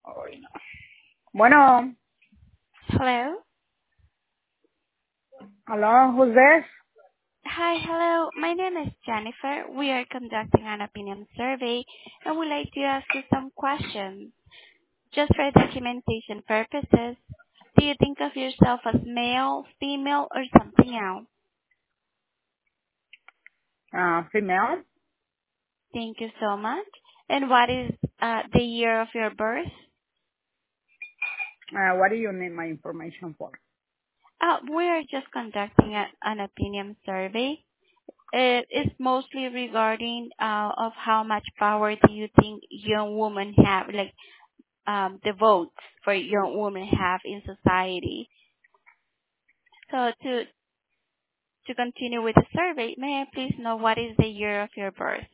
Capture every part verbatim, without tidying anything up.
Ay, no. Bueno, Hello. hello, who's this? Hi, hello. My name is Jennifer. We are conducting an opinion survey and would like to ask you some questions. Just for documentation purposes, do you think of yourself as male, female, or something else? Uh, female. Thank you so much. And what is uh, the year of your birth? Uh, what do you need my information for? Uh, we are just conducting a, an opinion survey. It is mostly regarding uh, of how much power do you think young women have, like um, the votes for young women have in society. So to to continue with the survey, may I please know what is the year of your birth?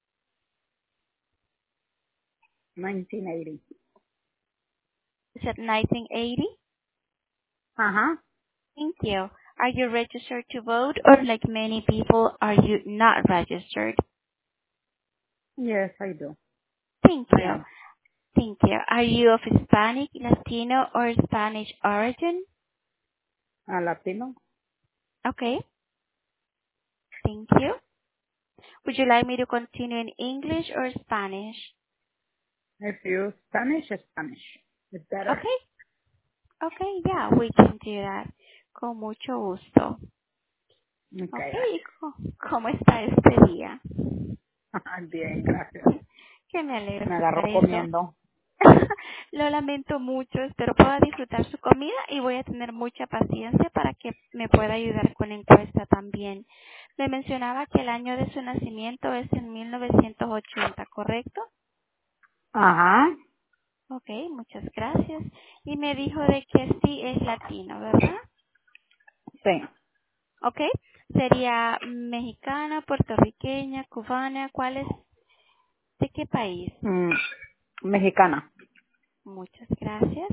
nineteen eighty. Is it nineteen eighty? Uh-huh. Thank you. Are you registered to vote, or like many people, are you not registered? Yes, I do. Thank I you. am. Thank you. Are you of Hispanic, Latino, or Spanish origin? A Latino. Okay. Thank you. Would you like me to continue in English or Spanish? If you Spanish, Spanish. It's better. Okay. Okay, yeah, we can do that. Con mucho gusto. Okay, Okay, gracias. co- ¿cómo está este día? Bien, gracias. Que me alegro Me escuchar agarró eso. comiendo. Lo lamento mucho, espero pueda disfrutar su comida y voy a tener mucha paciencia para que me pueda ayudar con la encuesta también. Me mencionaba que el año de su nacimiento es en mil novecientos ochenta, ¿correcto? Ajá. Ok, muchas gracias. Y me dijo de que sí es latino, ¿verdad? Sí. Ok, sería mexicana, puertorriqueña, cubana, ¿cuál es? ¿De qué país? Mm, mexicana. Muchas gracias.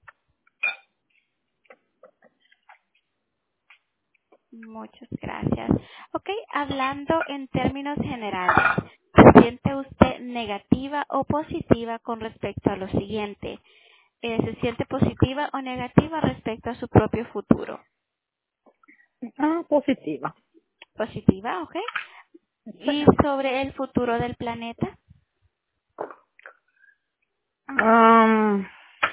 Muchas gracias. Ok, hablando en términos generales, ¿se siente usted negativa o positiva con respecto a lo siguiente? Eh, ¿Se siente positiva o negativa respecto a su propio futuro? Ah, positiva. Positiva, ok. Sí. ¿Y sobre el futuro del planeta? Um,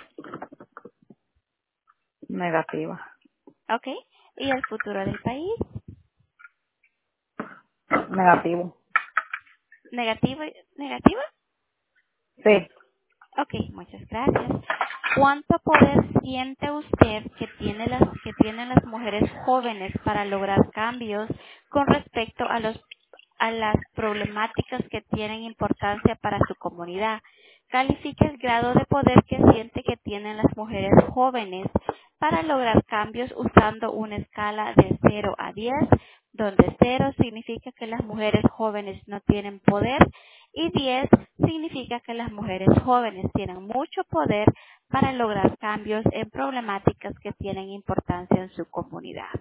negativa. Ok. ¿Y el futuro del país? Negativo. ¿Negativa? ¿Negativa? Sí. Ok, muchas gracias. ¿Cuánto poder siente usted que tiene las que tienen las mujeres jóvenes para lograr cambios con respecto a los a las problemáticas que tienen importancia para su comunidad? Califique el grado de poder que siente que tienen las mujeres jóvenes para lograr cambios usando una escala de cero a diez, donde cero significa que las mujeres jóvenes no tienen poder y diez significa que las mujeres jóvenes tienen mucho poder para lograr cambios en problemáticas que tienen importancia en su comunidad.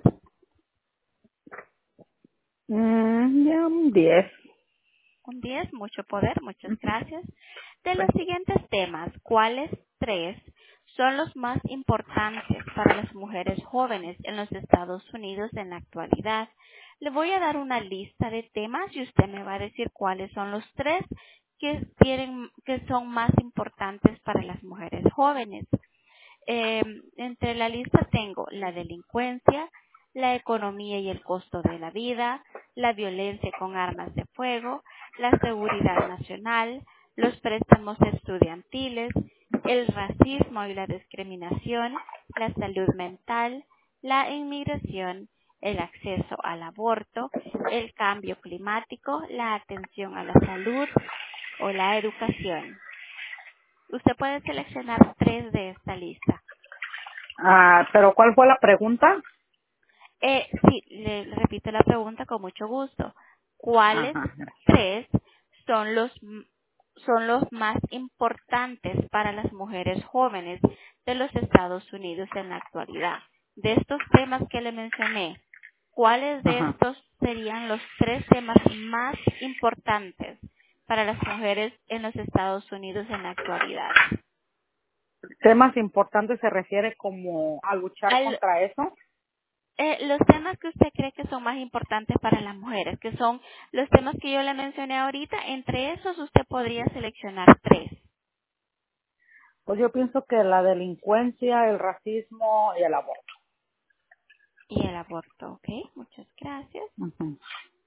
Mm, ya un diez. Un diez, mucho poder, muchas Ujú. gracias. De Sí. los siguientes temas, ¿cuáles tres son los más importantes para las mujeres jóvenes en los Estados Unidos en la actualidad? Le voy a dar una lista de temas y usted me va a decir cuáles son los tres que tienen, que son más importantes para las mujeres jóvenes. Eh, entre la lista tengo la delincuencia, la economía y el costo de la vida, la violencia con armas de fuego, la seguridad nacional, los préstamos estudiantiles, el racismo y la discriminación, la salud mental, la inmigración, el acceso al aborto, el cambio climático, la atención a la salud o la educación. Usted puede seleccionar tres de esta lista. Ah, pero ¿cuál fue la pregunta? Eh, sí, le, le repito la pregunta con mucho gusto. ¿Cuáles Ajá. tres son los m- son los más importantes para las mujeres jóvenes de los Estados Unidos en la actualidad? De estos temas que le mencioné, ¿cuáles de Ajá. estos serían los tres temas más importantes para las mujeres en los Estados Unidos en la actualidad? Temas importantes se refiere como a luchar Al- contra eso. eh, los temas que usted cree que son más importantes para las mujeres, que son los temas que yo le mencioné ahorita, entre esos usted podría seleccionar tres. Pues yo pienso que la delincuencia, el racismo y el aborto. Y el aborto, ¿ok? Muchas gracias. Ujú.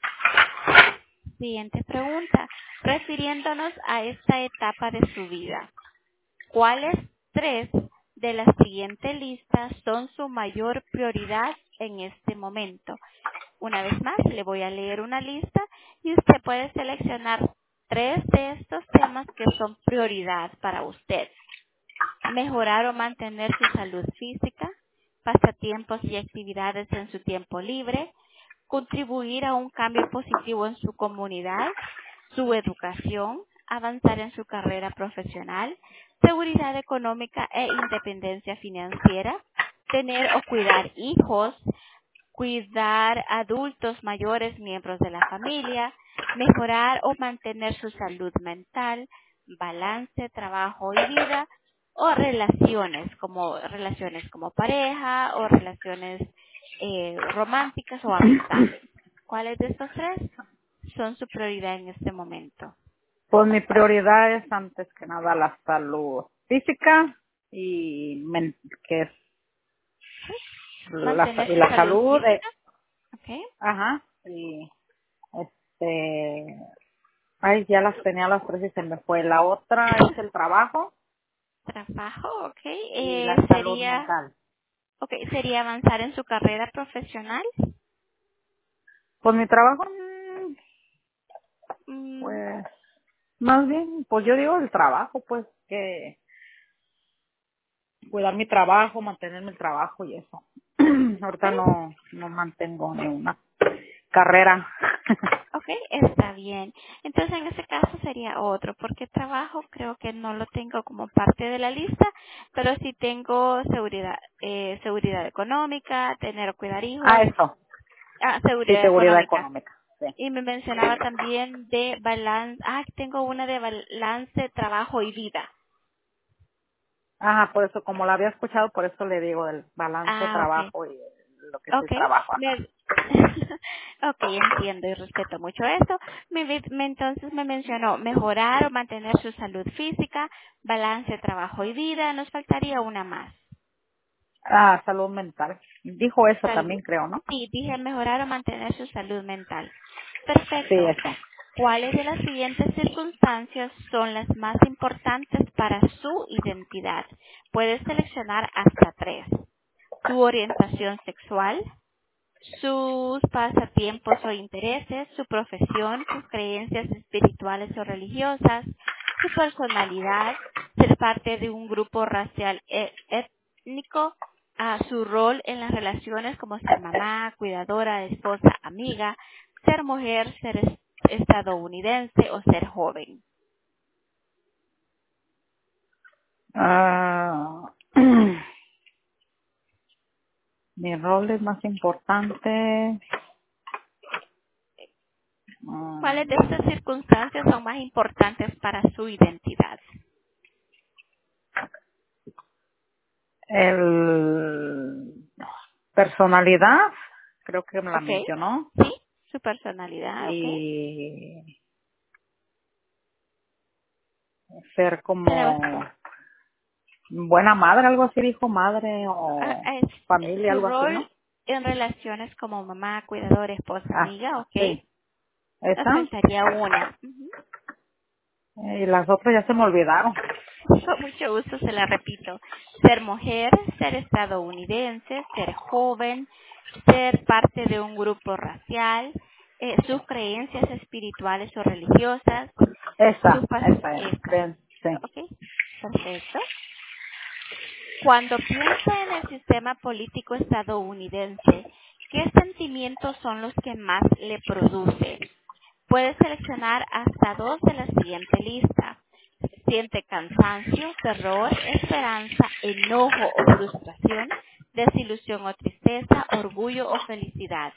Siguiente pregunta. Refiriéndonos a esta etapa de su vida, ¿cuáles tres de la siguiente lista son su mayor prioridad en este momento? Una vez más, le voy a leer una lista y usted puede seleccionar tres de estos temas que son prioridad para usted. Mejorar o mantener su salud física, pasatiempos y actividades en su tiempo libre, contribuir a un cambio positivo en su comunidad, su educación, avanzar en su carrera profesional, seguridad económica e independencia financiera, tener o cuidar hijos, cuidar adultos mayores, miembros de la familia, mejorar o mantener su salud mental, balance, trabajo y vida, o relaciones, como relaciones como pareja o relaciones eh, románticas o amistades. ¿Cuáles de estos tres son su prioridad en este momento? Pues mi prioridad es antes que nada la salud física y men- que es ¿Sí? la, sa- Mantener y su la salud salud, eh, física, ¿ok? ajá, y este, ay, ya las tenía las tres y se me fue. La otra es el trabajo Trabajo, ¿ok? y Eh, la salud sería, mental. ok, sería avanzar en su carrera profesional. Pues mi trabajo, mm, Mm, pues, más bien, pues yo digo el trabajo, pues, que cuidar mi trabajo, mantenerme el trabajo y eso. Ahorita ok, no, no mantengo ni una carrera. ok, está bien. Entonces en ese caso sería otro, porque trabajo creo que no lo tengo como parte de la lista, pero sí tengo seguridad, eh, seguridad económica, tener o cuidar Ah, hijos, eso, ah, sí, seguridad seguridad económica. económica, sí. Y me mencionaba también de balance, ah, tengo una de balance, trabajo y vida. Ajá, por eso, como la había escuchado, por eso le digo el balance Ah, ok. trabajo y lo que es el Okay, trabajo, me, ajá. okay, entiendo y respeto mucho eso. Me, vi- me- entonces me mencionó mejorar o mantener su salud física, balance, trabajo y vida. Nos faltaría una más. Ah, salud mental. Dijo eso Salud. también, creo, ¿no? Sí, dije mejorar o mantener su salud mental. Sí, Perfecto. eso. ¿Cuáles de las siguientes circunstancias son las más importantes para su identidad? Puedes seleccionar hasta tres. Su orientación sexual, sus pasatiempos o intereses, su profesión, sus creencias espirituales o religiosas, su personalidad, ser parte de un grupo racial e- étnico, a su rol en las relaciones como ser mamá, cuidadora, esposa, amiga, ser mujer, ser es- estadounidense o ser joven. Ah, mi rol es más importante. ¿Cuáles de mm, estas circunstancias son más importantes para su identidad? el personalidad, creo que me la ¿Ok? mencionó. ¿Sí? Su personalidad, ¿ok? Y ser Pero como buena madre, algo así dijo madre ah, o es eh, familia, su algo así, ¿no? rol en relaciones como mamá, cuidadora, esposa, Ah, amiga, ¿ok? sí, Nos esa. faltaría una. Ujú. Y las otras ya se me olvidaron. Con mucho gusto se la repito. Ser mujer, ser estadounidense, ser joven, ser parte de un grupo racial, eh, sus creencias espirituales o religiosas, su Esa, pas- esa era, esa. creen, sí. ¿Ok? Perfecto. Cuando piensa en el sistema político estadounidense, ¿qué sentimientos son los que más le produce? Puede seleccionar hasta dos de la siguiente lista. Siente cansancio, terror, esperanza, enojo o frustración, desilusión o tristeza, orgullo o felicidad.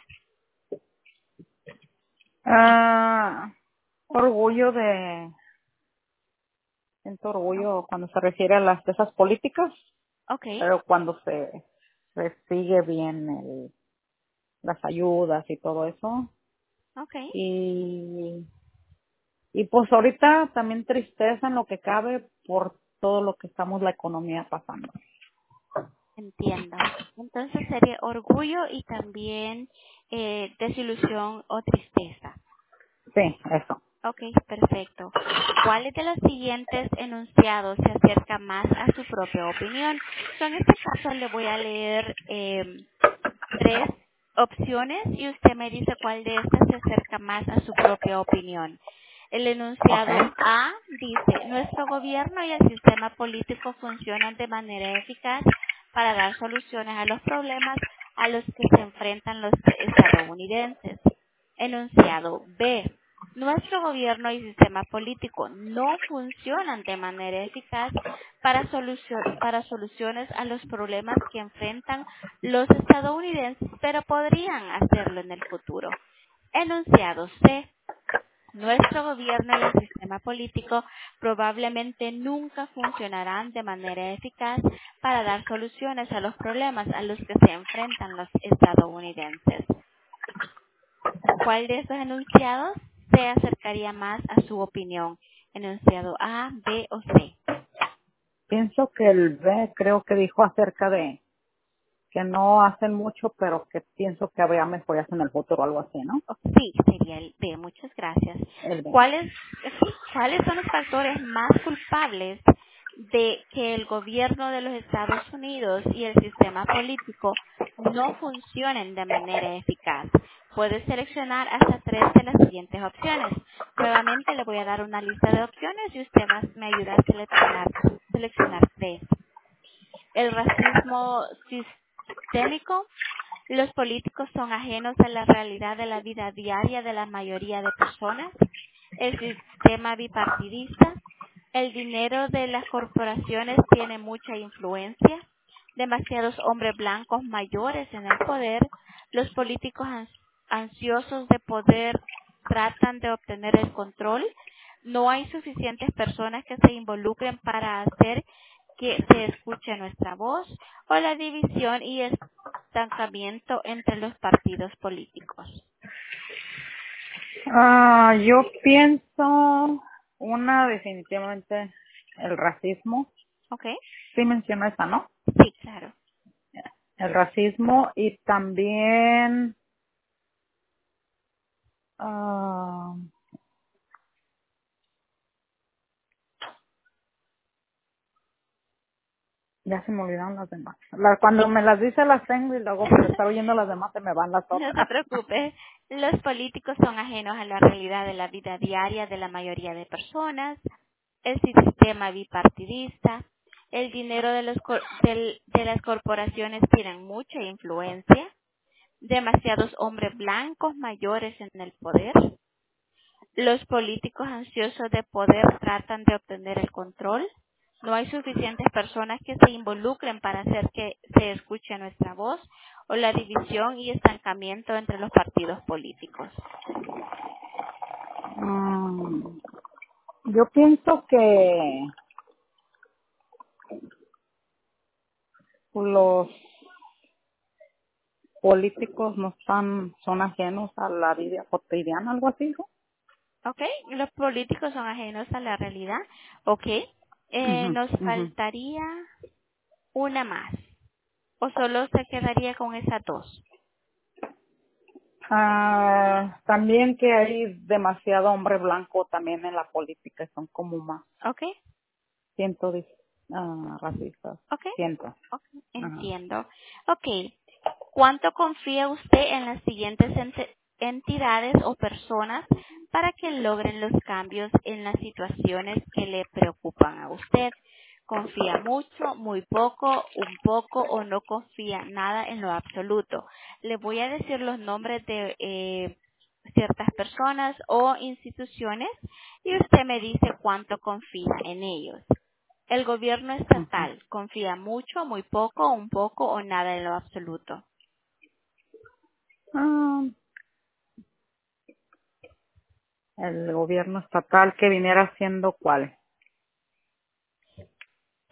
Ah, orgullo de, siento orgullo cuando se refiere a las de esas políticas, Okay, pero cuando se, se sigue bien el, las ayudas y todo eso. okay. Y, y pues ahorita también tristeza en lo que cabe por todo lo que estamos la economía pasando. Entiendo. Entonces sería orgullo y también eh, desilusión o tristeza. Sí, eso. Ok, perfecto. ¿Cuáles de los siguientes enunciados se acerca más a su propia opinión? So, en este caso le voy a leer eh, tres opciones y usted me dice cuál de estas se acerca más a su propia opinión. El enunciado Okay. A dice, nuestro gobierno y el sistema político funcionan de manera eficaz para dar soluciones a los problemas a los que se enfrentan los estadounidenses. Enunciado B, nuestro gobierno y sistema político no funcionan de manera eficaz para, solucio- para soluciones a los problemas que enfrentan los estadounidenses, pero podrían hacerlo en el futuro. Enunciado C. Nuestro gobierno y el sistema político probablemente nunca funcionarán de manera eficaz para dar soluciones a los problemas a los que se enfrentan los estadounidenses. ¿Cuál de estos enunciados se acercaría más a su opinión? ¿Enunciado A, B o C? Pienso que el B creo que dijo acerca de que no hacen mucho, pero que pienso que habría mejorías en el futuro o algo así, ¿no? Oh, sí, sería el B. Muchas gracias. El B. ¿Cuáles, sí, ¿Cuáles son los factores más culpables de que el gobierno de los Estados Unidos y el sistema político no funcionen de manera eficaz? Puede seleccionar hasta tres de las siguientes opciones. Nuevamente le voy a dar una lista de opciones y usted va- me ayuda a seleccionar, seleccionar tres. El racismo sistémico, los políticos son ajenos a la realidad de la vida diaria de la mayoría de personas. El sistema bipartidista. El dinero de las corporaciones tiene mucha influencia. Demasiados hombres blancos mayores en el poder. Los políticos ans- ansiosos de poder tratan de obtener el control. No hay suficientes personas que se involucren para hacer que se escuche nuestra voz. O la división y estancamiento entre los partidos políticos. Ah, yo pienso una definitivamente el racismo. ¿Ok? Sí mencionó esa, ¿no? Sí, claro. El racismo y también ah, ya se me olvidaron las demás. La- cuando me las dice las tengo y luego por estar oyendo las demás se me van las No se otras. preocupe. Los políticos son ajenos a la realidad de la vida diaria de la mayoría de personas. El sistema bipartidista. El dinero de, los, cor- del- de las corporaciones tienen mucha influencia. Demasiados hombres blancos mayores en el poder. Los políticos ansiosos de poder tratan de obtener el control. No hay suficientes personas que se involucren para hacer que se escuche nuestra voz, o la división y estancamiento entre los partidos políticos. Mm, yo pienso que los políticos no están, son ajenos a la vida cotidiana, algo así, ¿no? ¿Ok? Los políticos son ajenos a la realidad. ¿Ok? Eh, Ujú, nos ujú. faltaría una más. ¿O solo se quedaría con esas dos? Ah, también que hay demasiado hombre blanco también en la política, son como más, ¿Ok? siento, dis- ah, racistas, ¿Ok? siento. Ok, Ajá. entiendo. Ok. ¿Cuánto confía usted en las siguientes ente- entidades o personas para que logren los cambios en las situaciones que le preocupan a usted? ¿Confía mucho, muy poco, un poco o no confía nada en lo absoluto? Le voy a decir los nombres de eh, ciertas personas o instituciones y usted me dice cuánto confía en ellos. El gobierno Ujú. estatal confía mucho, muy poco, un poco o nada en lo absoluto. Ah, el gobierno estatal que viniera siendo cuál.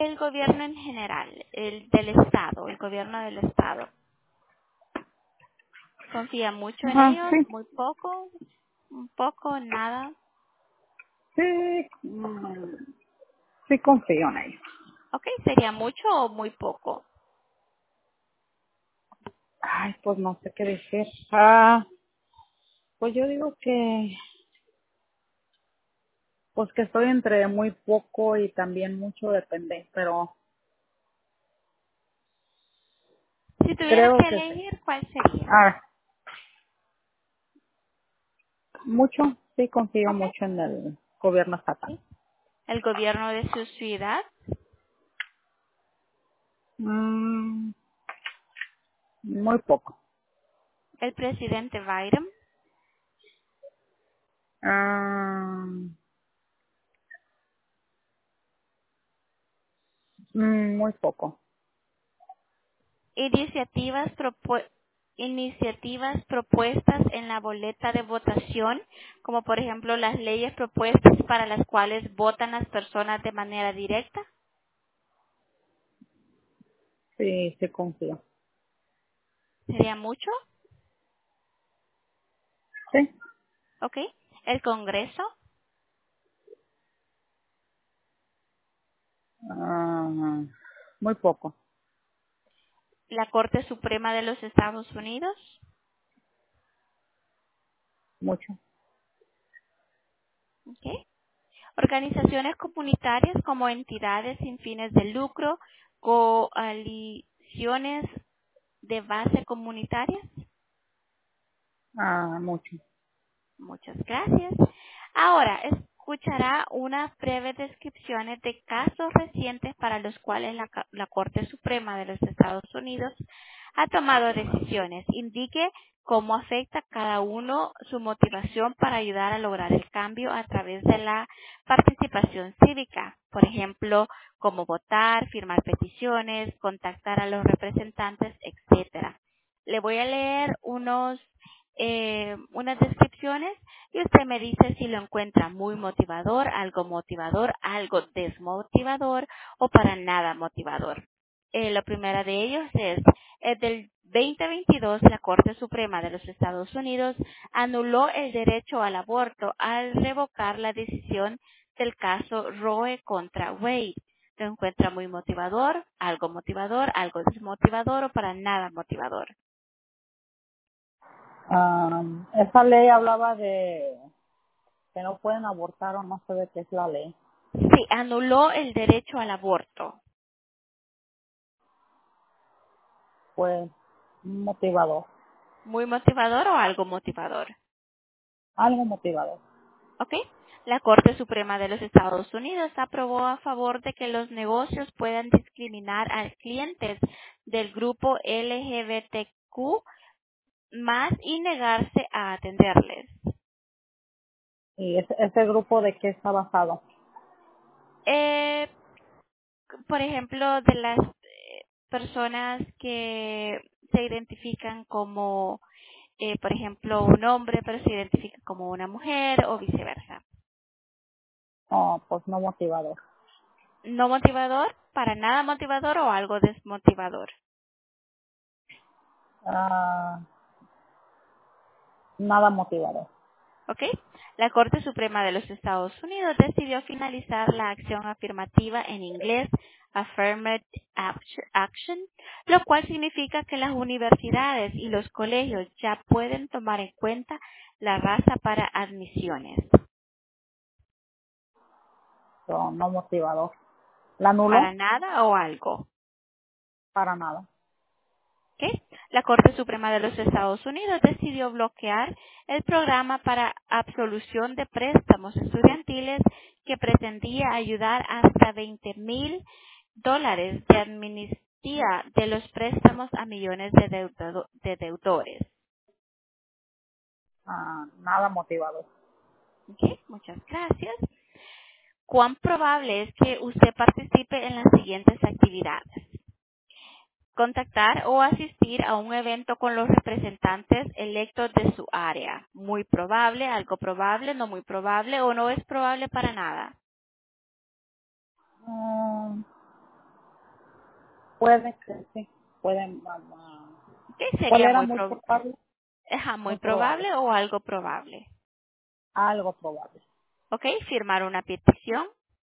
El gobierno en general, el del Estado, el gobierno del Estado. ¿Confía mucho en Ajá, ellos? sí, ¿Muy poco? ¿Un poco? ¿Nada? sí, mm, sí confío en ellos. Ok, ¿sería mucho o muy poco? Ay, pues no sé qué decir. Ah, pues yo digo que, pues que estoy entre muy poco y también mucho depende, pero Si tuviera creo que que sí. elegir, ¿cuál sería? Ah, mucho, sí confío Ok, mucho en el gobierno estatal. sí. El gobierno de su ciudad, Mm, muy poco. el presidente Biden, Ah, mm, muy poco. iniciativas propu- iniciativas propuestas en la boleta de votación, como por ejemplo las leyes propuestas para las cuales votan las personas de manera directa, Sí, sí confío. sería mucho, Sí. ¿ok? El Congreso, Ah, muy poco. la Corte Suprema de los Estados Unidos, Mucho. ¿ok? Organizaciones comunitarias como entidades sin fines de lucro, coaliciones de base comunitaria. Ah, mucho. Muchas gracias. Ahora escuchará unas breves descripciones de casos recientes para los cuales la, Ca- la Corte Suprema de los Estados Unidos ha tomado decisiones. Indique cómo afecta cada uno su motivación para ayudar a lograr el cambio a través de la participación cívica. Por ejemplo, cómo votar, firmar peticiones, contactar a los representantes, etcétera. Le voy a leer unos eh, unas descripciones y usted me dice si lo encuentra muy motivador, algo motivador, algo desmotivador o para nada motivador. Eh, la primera de ellos es, eh, del veinte veintidós, la Corte Suprema de los Estados Unidos anuló el derecho al aborto al revocar la decisión del caso Roe contra Wade. ¿Lo encuentra muy motivador, algo motivador, algo desmotivador o para nada motivador? Ah, esa ley hablaba de que no pueden abortar o no sé de qué es la ley. Sí, anuló el derecho al aborto. Pues motivador. ¿Muy motivador o algo motivador? Algo motivador. ¿Ok? La Corte Suprema de los Estados Unidos aprobó a favor de que los negocios puedan discriminar a clientes del grupo L G B T Q más y negarse a atenderles. ¿Y ese, ese grupo de qué está basado? Eh, por ejemplo, de las eh, personas que se identifican como, eh, por ejemplo, un hombre, pero se identifica como una mujer o viceversa. Oh, pues no motivador. No motivador, para nada motivador o algo desmotivador. Ah, nada motivador. ¿Ok? La Corte Suprema de los Estados Unidos decidió finalizar la acción afirmativa en inglés, Affirmative Action, lo cual significa que las universidades y los colegios ya pueden tomar en cuenta la raza para admisiones. So, no motivador. ¿La ¿Para anuló? nada o algo? Para nada. ¿Ok? La Corte Suprema de los Estados Unidos decidió bloquear el programa para absolución de préstamos estudiantiles que pretendía ayudar hasta veinte mil dólares de amnistía de los préstamos a millones de, deudado- de deudores. Ah, nada motivador. ¿Ok? Muchas gracias. ¿Cuán probable es que usted participe en las siguientes actividades? Contactar o asistir a un evento con los representantes electos de su área. Muy probable, algo probable, no muy probable o no es probable para nada. Mm, Puede que sí, pueden, mamá. ¿Qué ¿Cuál sería era muy, muy pro- probable? ajá, muy Muy probable, probable o algo probable? algo probable, ¿Ok? Firmar una petición,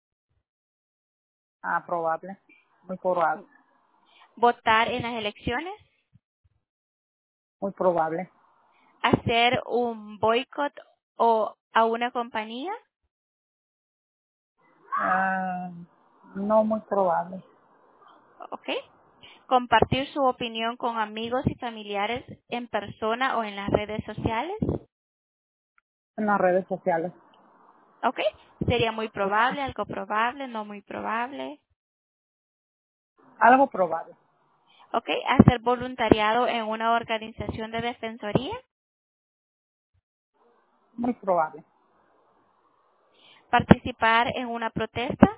ah, probable, muy probable, votar en las elecciones, muy probable, hacer un boicot o a una compañía, ah, no muy probable, ¿ok? Compartir su opinión con amigos y familiares en persona o en las redes sociales, en las redes sociales, ¿ok? Sería muy sí, probable, algo probable, no muy probable, algo probable, ¿ok? Hacer voluntariado en una organización de defensoría, muy probable, participar en una protesta.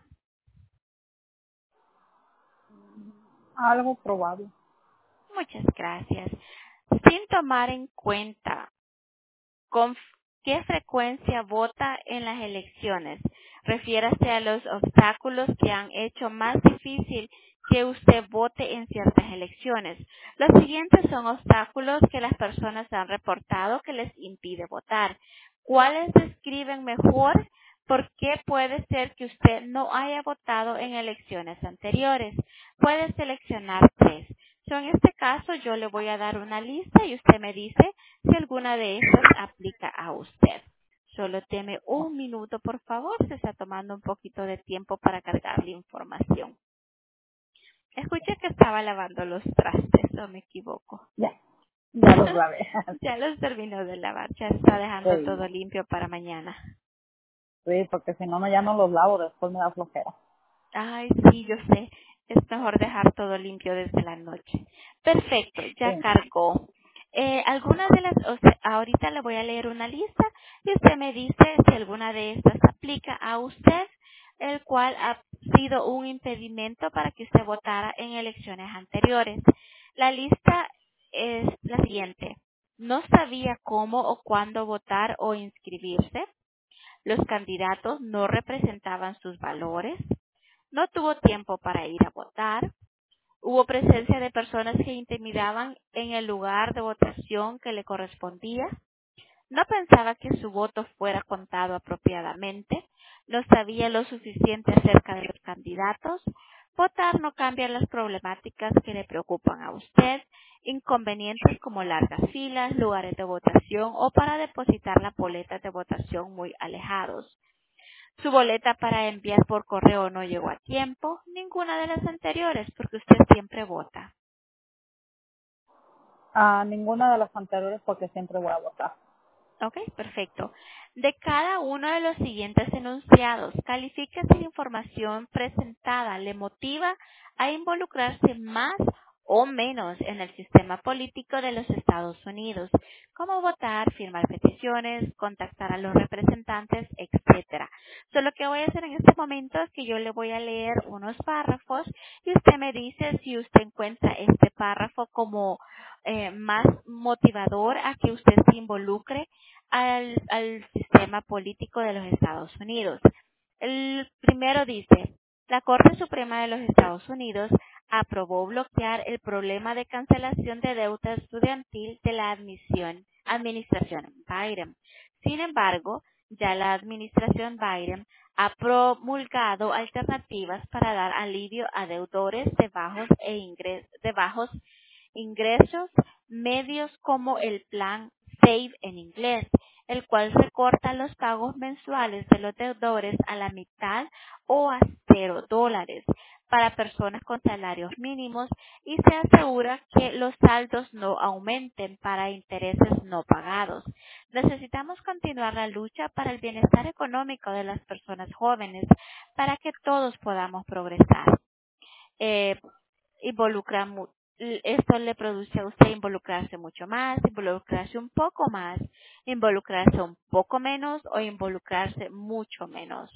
algo probable. Muchas gracias. Sin tomar en cuenta con f- qué frecuencia vota en las elecciones. Refiérase a los obstáculos que han hecho más difícil que usted vote en ciertas elecciones. Los siguientes son obstáculos que las personas han reportado que les impide votar. ¿Cuáles describen mejor por qué puede ser que usted no haya votado en elecciones anteriores? Puede seleccionar tres. So, en este caso, yo le voy a dar una lista y usted me dice si alguna de estas aplica a usted. Solo teme un minuto, por favor. Se está tomando un poquito de tiempo para cargar la información. Escuché que estaba lavando los trastes, no me equivoco. Ya, ya lo sabe. Ya los terminó de lavar, ya está dejando Sí, todo limpio para mañana. sí, porque si no, no ya no los lavo, después me da flojera. Ay, sí, yo sé. Es mejor dejar todo limpio desde la noche. Perfecto, ya Sí. cargó. Eh, algunas de las, o sea, ahorita le voy a leer una lista y usted me dice si alguna de estas aplica a usted, el cual ha sido un impedimento para que usted votara en elecciones anteriores. La lista es la siguiente. No sabía cómo o cuándo votar o inscribirse. Los candidatos no representaban sus valores. No tuvo tiempo para ir a votar. Hubo presencia de personas que intimidaban en el lugar de votación que le correspondía. No pensaba que su voto fuera contado apropiadamente. No sabía lo suficiente acerca de los candidatos. Votar no cambia las problemáticas que le preocupan a usted. Inconvenientes como largas filas, lugares de votación o para depositar la boleta de votación muy alejados. Su boleta para enviar por correo no llegó a tiempo, ninguna de las anteriores, porque usted siempre vota. A ninguna de las anteriores porque siempre voy a votar. Ok, perfecto. De cada uno de los siguientes enunciados, califica si la información presentada le motiva a involucrarse más o menos en el sistema político de los Estados Unidos, como votar, firmar peticiones, contactar a los representantes, etcétera. So, lo que voy a hacer en este momento es que yo le voy a leer unos párrafos y usted me dice si usted encuentra este párrafo como eh, más motivador a que usted se involucre al, al sistema político de los Estados Unidos. El primero dice, la Corte Suprema de los Estados Unidos aprobó bloquear el problema de cancelación de deuda estudiantil de la admisión, administración Biden. Sin embargo, ya la administración Biden ha promulgado alternativas para dar alivio a deudores de bajos, e ingres, de bajos ingresos medios como el plan SAVE en inglés, el cual recorta los pagos mensuales de los deudores a la mitad o a cero dólares para personas con salarios mínimos y se asegura que los saldos no aumenten para intereses no pagados. Necesitamos continuar la lucha para el bienestar económico de las personas jóvenes para que todos podamos progresar. Eh, involucra mu- esto le produce a usted involucrarse mucho más, involucrarse un poco más, involucrarse un poco menos o involucrarse mucho menos.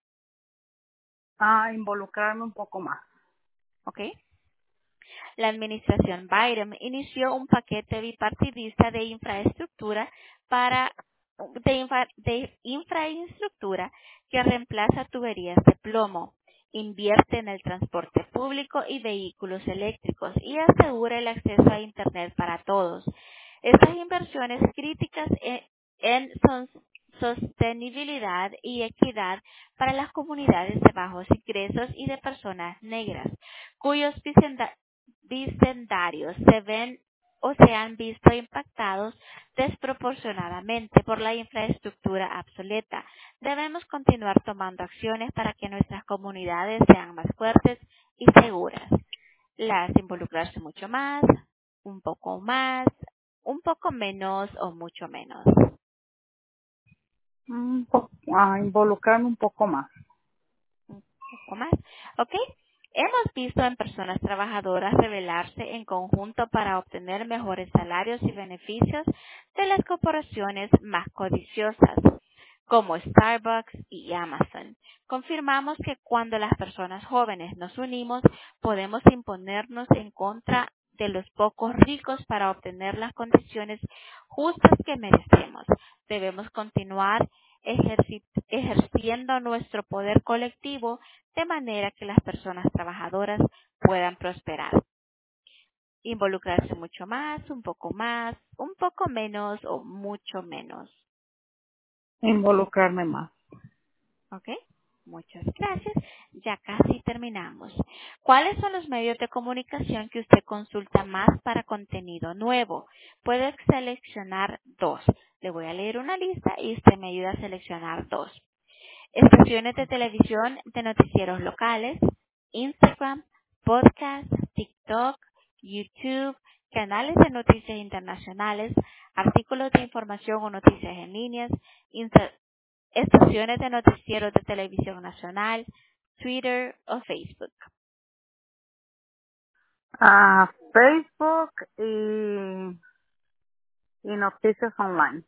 A involucrarme un poco más. ¿Ok? La administración Biden inició un paquete bipartidista de infraestructura para de, infra- de infraestructura que reemplaza tuberías de plomo, invierte en el transporte público y vehículos eléctricos y asegura el acceso a Internet para todos. Estas inversiones críticas en, en son- sostenibilidad y equidad para las comunidades de bajos ingresos y de personas negras, cuyos vicenda- vicendarios se ven o se han visto impactados desproporcionadamente por la infraestructura obsoleta. Debemos continuar tomando acciones para que nuestras comunidades sean más fuertes y seguras. Las involucrarse mucho más, un poco más, un poco menos o mucho menos. Un po- a involucrarme un poco más. Un poco más. ¿Ok? Hemos visto en personas trabajadoras rebelarse en conjunto para obtener mejores salarios y beneficios de las corporaciones más codiciosas, como Starbucks y Amazon. Confirmamos que cuando las personas jóvenes nos unimos, podemos imponernos en contra de los pocos ricos para obtener las condiciones justas que merecemos. Debemos continuar ejerci- ejerciendo nuestro poder colectivo de manera que las personas trabajadoras puedan prosperar. Involucrarse mucho más, un poco más, un poco menos o mucho menos. Involucrarme más. ¿Ok? Muchas gracias. Ya casi terminamos. ¿Cuáles son los medios de comunicación que usted consulta más para contenido nuevo? Puede seleccionar dos. Le voy a leer una lista y usted me ayuda a seleccionar dos. Estaciones de televisión de noticieros locales, Instagram, podcast, TikTok, YouTube, canales de noticias internacionales, artículos de información o noticias en líneas, insta- estaciones de noticieros de televisión nacional, Twitter o Facebook. A Facebook y, y noticias online.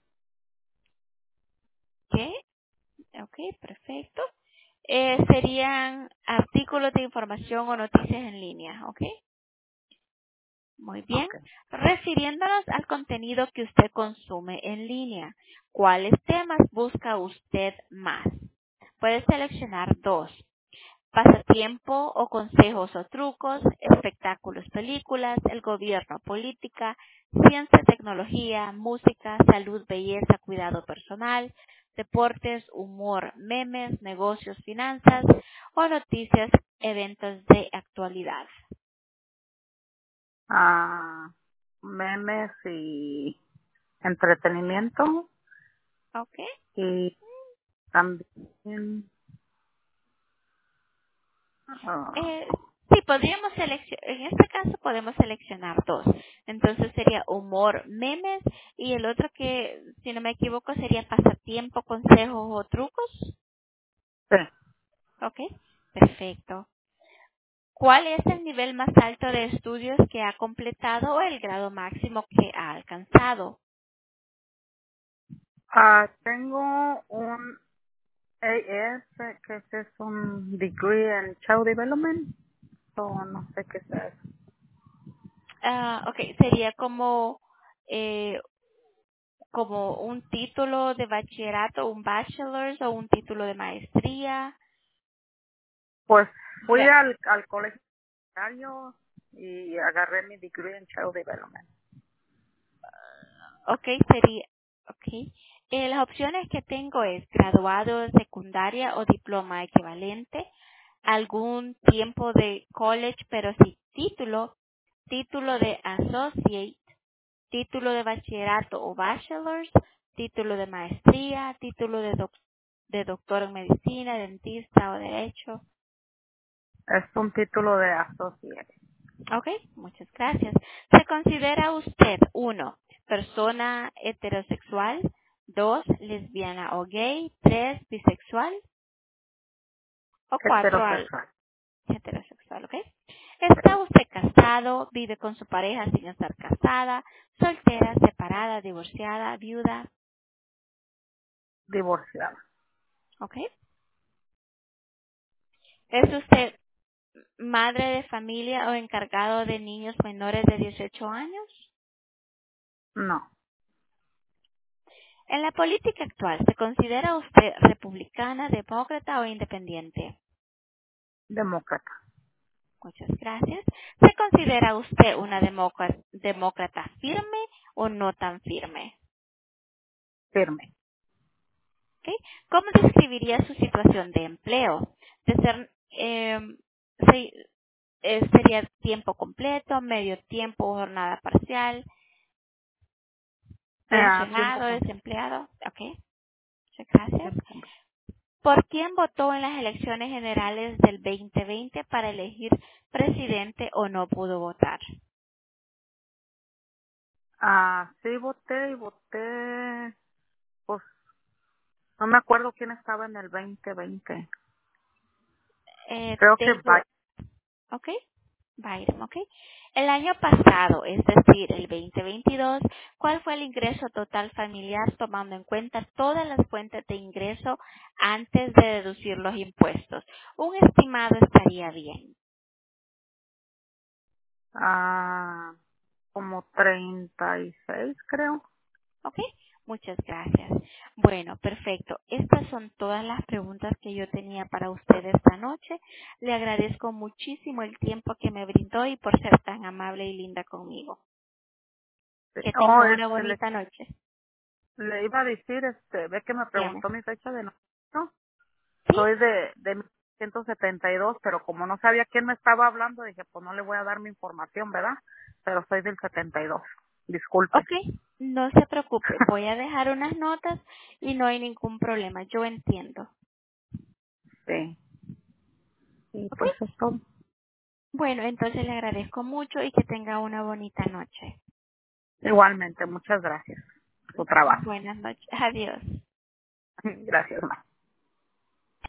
¿Ok? Ok, perfecto. Eh, serían artículos de información o noticias en línea, ¿ok? Muy bien. Okay. Refiriéndonos al contenido que usted consume en línea, ¿cuáles temas busca usted más? Puede seleccionar dos. Pasatiempo o consejos o trucos, espectáculos, películas, el gobierno, política, ciencia, tecnología, música, salud, belleza, cuidado personal, deportes, humor, memes, negocios, finanzas o noticias, eventos de actualidad. A memes y entretenimiento ¿Ok? y también ah, Eh, sí, podríamos seleccionar, en este caso podemos seleccionar dos. Entonces sería humor, memes y el otro que, si no me equivoco, sería pasatiempo, consejos o trucos. sí. Ok, perfecto. ¿Cuál es el nivel más alto de estudios que ha completado o el grado máximo que ha alcanzado? Ah, tengo un A S, que ese es un Degree en Child Development, o no sé qué es eso. Ah, ok, sería como, eh, como un título de bachillerato, un bachelor's o un título de maestría. Pues fui Ya. al, al colegio y agarré mi Degree en Child Development. Ok, sería, ok. Eh, las opciones que tengo es graduado de secundaria o diploma equivalente, algún tiempo de college pero sin título, título de associate, título de bachillerato o bachelor's, título de maestría, título de, doc- de doctor en medicina, dentista o derecho. Es un título de associate. Ok, muchas gracias. ¿Se considera usted, uno, persona heterosexual, dos, lesbiana o gay, tres, bisexual o cuatro, al Heterosexual. heterosexual, ok? ¿Está usted casado, vive con su pareja sin estar casada, soltera, separada, divorciada, viuda, Divorciada. ok? ¿Es usted madre de familia o encargado de niños menores de dieciocho años? No. En la política actual, ¿se considera usted republicana, demócrata o independiente? Demócrata. Muchas gracias. ¿Se considera usted una demócrata, demócrata firme o no tan firme? Firme. ¿Ok? ¿Cómo describiría su situación de empleo? De ser, eh, se- eh, ¿Sería tiempo completo, medio tiempo, jornada parcial, Ah, tiempo pensionado, completo. desempleado? ¿Ok? Muchas gracias. Tiempo completo. ¿Por quién votó en las elecciones generales del veinte veinte para elegir presidente o no pudo votar? Ah, sí voté y voté, pues no me acuerdo quién estaba en el veinte veinte. Eh, Creo que tengo, ¿ok? Biden, ¿ok? El año pasado, es decir, el veinte veintidós, ¿cuál fue el ingreso total familiar tomando en cuenta todas las fuentes de ingreso antes de deducir los impuestos? Un estimado estaría bien, ah, como treinta y seis, creo. ¿ok? Muchas gracias. Bueno, perfecto. Estas son todas las preguntas que yo tenía para usted esta noche. Le agradezco muchísimo el tiempo que me brindó y por ser tan amable y linda conmigo. Sí. Que Oh, tenga una este, le, bonita noche. le iba a decir, este, ve que me Dígame. preguntó mi fecha de nacimiento. ¿Sí? Soy de, de mil novecientos setenta y dos, pero como no sabía quién me estaba hablando, dije, pues no le voy a dar mi información, ¿verdad? Pero soy del setenta y dos. Disculpe. Ok, no se preocupe. Voy a dejar unas notas y no hay ningún problema. Yo entiendo. Sí. Y Ok. pues es todo. Bueno, entonces le agradezco mucho y que tenga una bonita noche. Igualmente, muchas gracias por su trabajo. Buenas noches. Adiós. Gracias, ma.